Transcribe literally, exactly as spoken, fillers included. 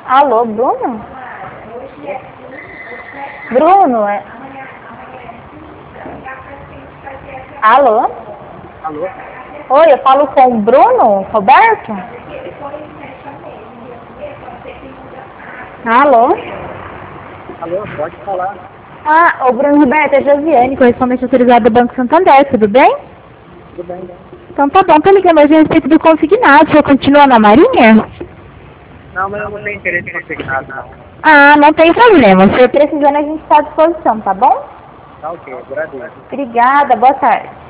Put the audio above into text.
Alô, Bruno? Bruno, é... Alô? Alô? Oi, eu falo com o Bruno, Roberto? Alô? Alô, pode falar. Ah, o Bruno Roberto, é Josiane, correspondente autorizada do Banco Santander, tudo bem? Tudo bem? Então tá bom, tô ligando hoje a respeito do consignado, o senhor continua na Marinha? Não, mas eu não tenho interesse em consignado, não. Ah, não tem problema, se precisando a gente está à disposição, tá bom? Tá ok, agradeço. Obrigada, boa tarde.